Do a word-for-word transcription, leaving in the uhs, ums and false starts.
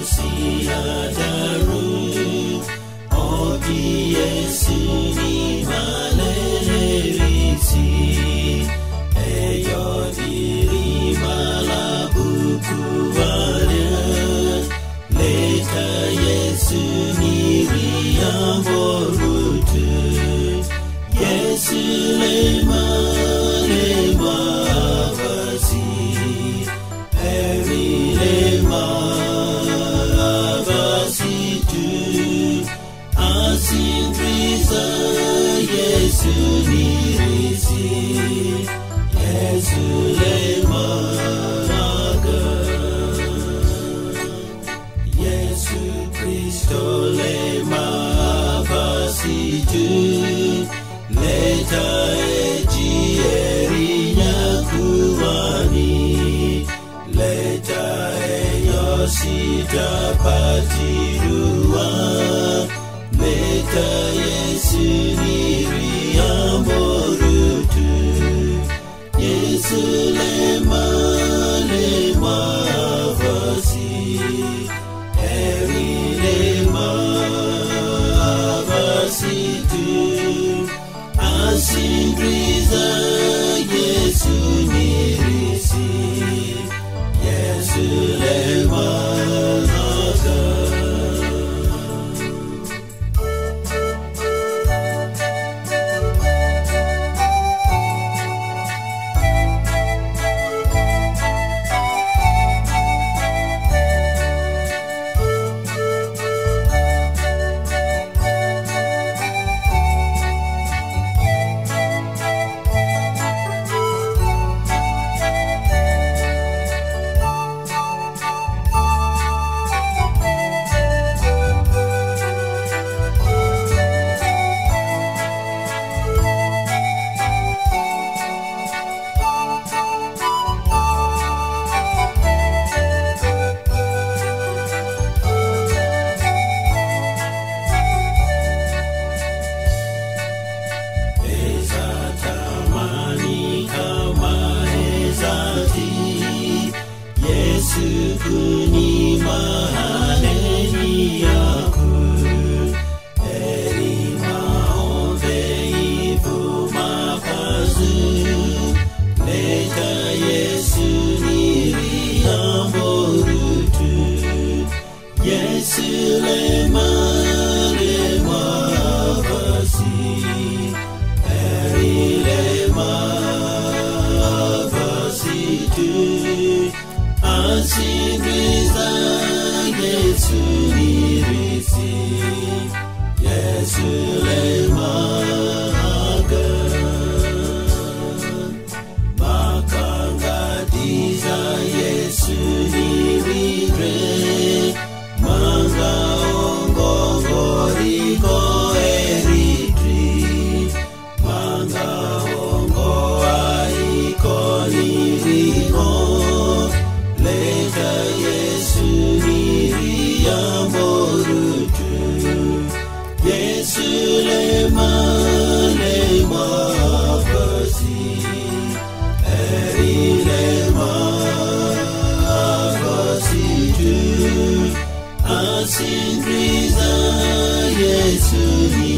siadaru obi Yesu ni malerisi eyo diri malabuku wale leta Yesu ni riamborutu Yesu lema lema vasi eri lema vasi tu asindriza Yesu ni risi Yesu lema naga Yesu Kristo lema vasi tu leta ejierinya kuwani leta eyosita patirua leta Yesu niriamborutu Yesu lema lema vasi eri lema vasi tu asindriza Yesu nirisi Yesu lema naga Kuni mahaleni yaku eri maombe ibu makazu leta Yesu niriamborutu Yesu lema lema vasi eri lema vasi tu asindriza Yesu nirisi Yesu lema naga makangadiza Yesu nirire manga ongongoriko eritri manga ongo aiko niriko leta Yesu niriamborutu Yesu lema lema vasi eri lema vasi tu asindriza Yesu